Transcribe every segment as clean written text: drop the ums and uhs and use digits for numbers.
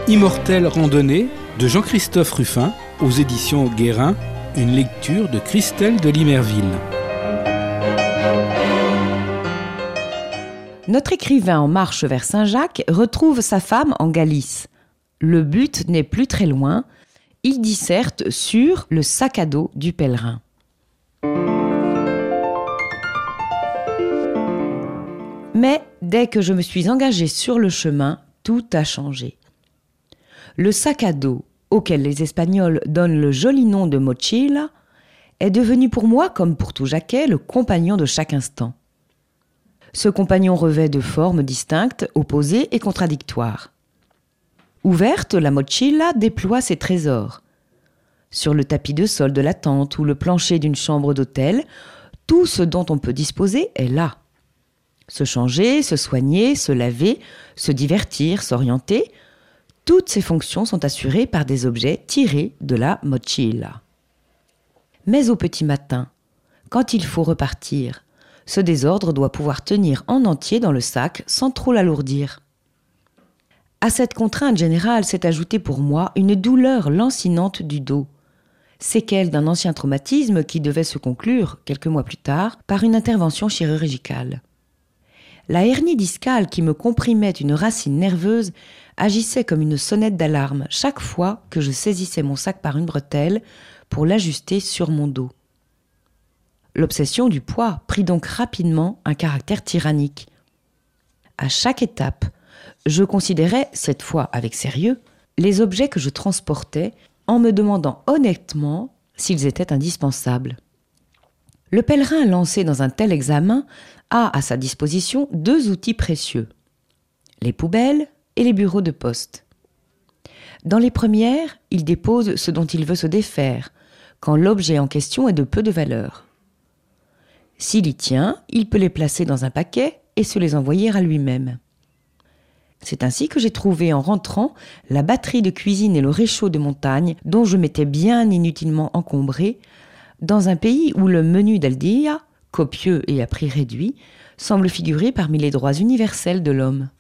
Immortelle randonnée de Jean-Christophe Ruffin aux éditions Guérin, une lecture de Christelle de Limerville. Notre écrivain en marche vers Saint-Jacques retrouve sa femme en Galice. Le but n'est plus très loin, il disserte sur le sac à dos du pèlerin. Mais dès que je me suis engagée sur le chemin, tout a changé. Le sac à dos, auquel les Espagnols donnent le joli nom de mochila, est devenu pour moi, comme pour tout Jacquet, le compagnon de chaque instant. Ce compagnon revêt de formes distinctes, opposées et contradictoires. Ouverte, la mochila déploie ses trésors. Sur le tapis de sol de la tente ou le plancher d'une chambre d'hôtel, tout ce dont on peut disposer est là. Se changer, se soigner, se laver, se divertir, s'orienter, toutes ces fonctions sont assurées par des objets tirés de la mochila. Mais au petit matin, quand il faut repartir, ce désordre doit pouvoir tenir en entier dans le sac sans trop l'alourdir. À cette contrainte générale s'est ajoutée pour moi une douleur lancinante du dos, séquelle d'un ancien traumatisme qui devait se conclure, quelques mois plus tard, par une intervention chirurgicale. La hernie discale qui me comprimait une racine nerveuse agissait comme une sonnette d'alarme chaque fois que je saisissais mon sac par une bretelle pour l'ajuster sur mon dos. L'obsession du poids prit donc rapidement un caractère tyrannique. À chaque étape, je considérais, cette fois avec sérieux, les objets que je transportais en me demandant honnêtement s'ils étaient indispensables. Le pèlerin lancé dans un tel examen a à sa disposition deux outils précieux, les poubelles et les bureaux de poste. Dans les premières, il dépose ce dont il veut se défaire, quand l'objet en question est de peu de valeur. S'il y tient, il peut les placer dans un paquet et se les envoyer à lui-même. C'est ainsi que j'ai trouvé en rentrant la batterie de cuisine et le réchaud de montagne dont je m'étais bien inutilement encombré, dans un pays où le menu del día, copieux et à prix réduit, semble figurer parmi les droits universels de l'homme.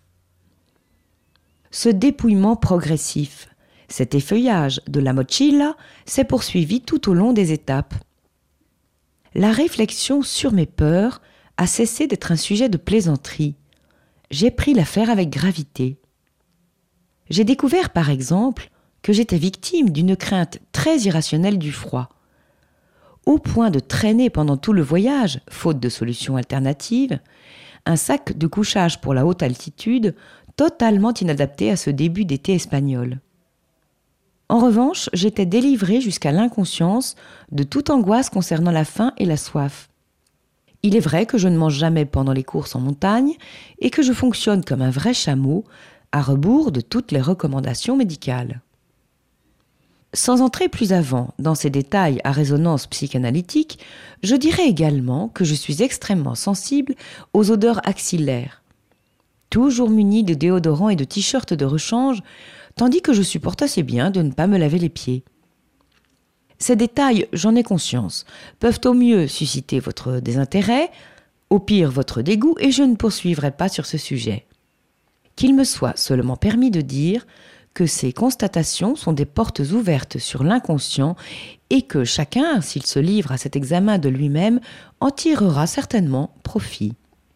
Ce dépouillement progressif, cet effeuillage de la mochila s'est poursuivi tout au long des étapes. La réflexion sur mes peurs a cessé d'être un sujet de plaisanterie. J'ai pris l'affaire avec gravité. J'ai découvert, par exemple, que j'étais victime d'une crainte très irrationnelle du froid, au point de traîner pendant tout le voyage, faute de solution alternative, un sac de couchage pour la haute altitude totalement inadapté à ce début d'été espagnol. En revanche, j'étais délivrée jusqu'à l'inconscience de toute angoisse concernant la faim et la soif. Il est vrai que je ne mange jamais pendant les courses en montagne et que je fonctionne comme un vrai chameau, à rebours de toutes les recommandations médicales. Sans entrer plus avant dans ces détails à résonance psychanalytique, je dirais également que je suis extrêmement sensible aux odeurs axillaires. Toujours muni de déodorants et de t-shirts de rechange, tandis que je supporte assez bien de ne pas me laver les pieds. Ces détails, j'en ai conscience, peuvent au mieux susciter votre désintérêt, au pire votre dégoût, et je ne poursuivrai pas sur ce sujet. Qu'il me soit seulement permis de dire que ces constatations sont des portes ouvertes sur l'inconscient et que chacun, s'il se livre à cet examen de lui-même, en tirera certainement profit.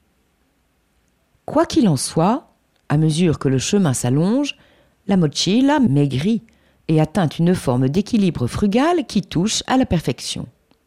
Quoi qu'il en soit, à mesure que le chemin s'allonge, la mochila maigrit et atteint une forme d'équilibre frugal qui touche à la perfection.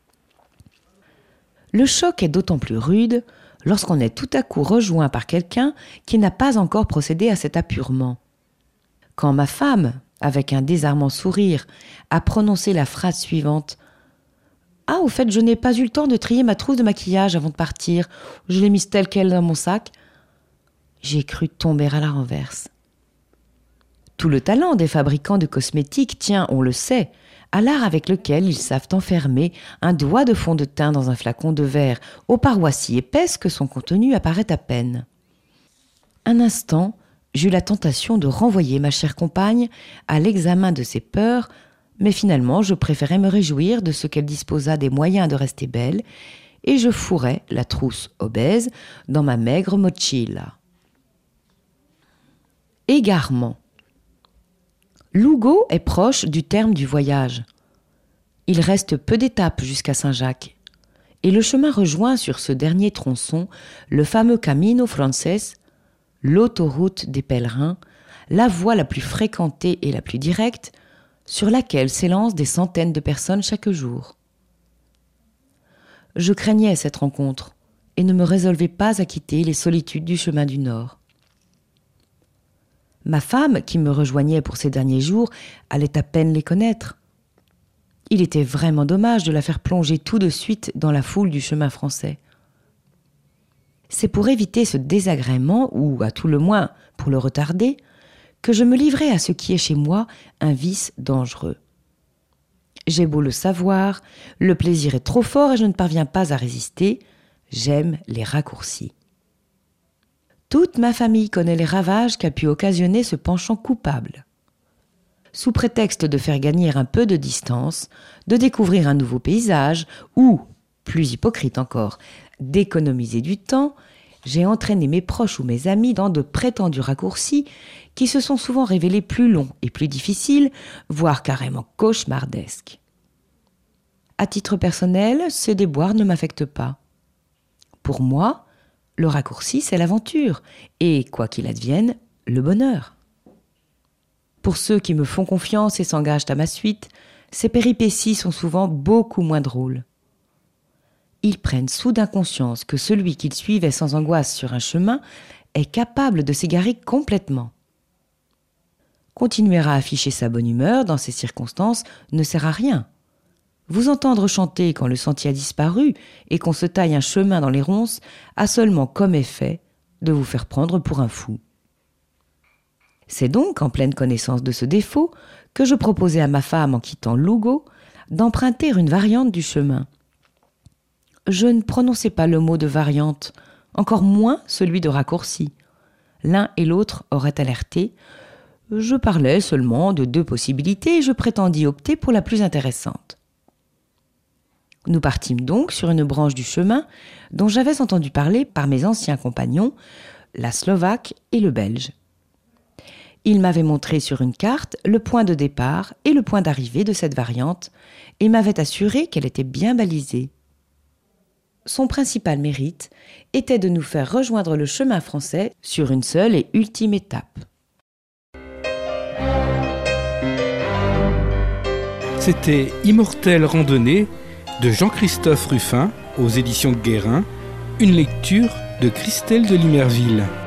Le choc est d'autant plus rude lorsqu'on est tout à coup rejoint par quelqu'un qui n'a pas encore procédé à cet apurement. Quand ma femme, avec un désarmant sourire, a prononcé la phrase suivante « Ah, au fait, je n'ai pas eu le temps de trier ma trousse de maquillage avant de partir. Je l'ai mise telle quelle dans mon sac. » J'ai cru tomber à la renverse. Tout le talent des fabricants de cosmétiques tient, on le sait, à l'art avec lequel ils savent enfermer un doigt de fond de teint dans un flacon de verre aux parois si épaisses que son contenu apparaît à peine. Un instant, j'eus la tentation de renvoyer ma chère compagne à l'examen de ses peurs, mais finalement je préférais me réjouir de ce qu'elle disposa des moyens de rester belle, et je fourrai la trousse obèse dans ma maigre mochila. Égarement. Lougo est proche du terme du voyage. Il reste peu d'étapes jusqu'à Saint-Jacques. Et le chemin rejoint sur ce dernier tronçon le fameux Camino Frances, l'autoroute des pèlerins, la voie la plus fréquentée et la plus directe, sur laquelle s'élancent des centaines de personnes chaque jour. Je craignais cette rencontre et ne me résolvais pas à quitter les solitudes du chemin du Nord. Ma femme, qui me rejoignait pour ces derniers jours, allait à peine les connaître. Il était vraiment dommage de la faire plonger tout de suite dans la foule du chemin français. C'est pour éviter ce désagrément, ou à tout le moins pour le retarder, que je me livrais à ce qui est chez moi un vice dangereux. J'ai beau le savoir, le plaisir est trop fort et je ne parviens pas à résister. J'aime les raccourcis. Toute ma famille connaît les ravages qu'a pu occasionner ce penchant coupable. Sous prétexte de faire gagner un peu de distance, de découvrir un nouveau paysage ou, plus hypocrite encore, d'économiser du temps, j'ai entraîné mes proches ou mes amis dans de prétendus raccourcis qui se sont souvent révélés plus longs et plus difficiles, voire carrément cauchemardesques. À titre personnel, ce déboire ne m'affecte pas. Pour moi, le raccourci, c'est l'aventure et, quoi qu'il advienne, le bonheur. Pour ceux qui me font confiance et s'engagent à ma suite, ces péripéties sont souvent beaucoup moins drôles. Ils prennent soudain conscience que celui qu'ils suivaient sans angoisse sur un chemin est capable de s'égarer complètement. Continuer à afficher sa bonne humeur dans ces circonstances ne sert à rien. Vous entendre chanter quand le sentier a disparu et qu'on se taille un chemin dans les ronces a seulement comme effet de vous faire prendre pour un fou. C'est donc en pleine connaissance de ce défaut que je proposais à ma femme en quittant Lougo d'emprunter une variante du chemin. Je ne prononçais pas le mot de variante, encore moins celui de raccourci. L'un et l'autre auraient alerté. Je parlais seulement de 2 possibilités et je prétendis opter pour la plus intéressante. Nous partîmes donc sur une branche du chemin dont j'avais entendu parler par mes anciens compagnons, la Slovaque et le Belge. Ils m'avaient montré sur une carte le point de départ et le point d'arrivée de cette variante et m'avaient assuré qu'elle était bien balisée. Son principal mérite était de nous faire rejoindre le chemin français sur une seule et ultime étape. C'était Immortelle randonnée de Jean-Christophe Ruffin aux éditions Guérin, une lecture de Christelle de Limerville.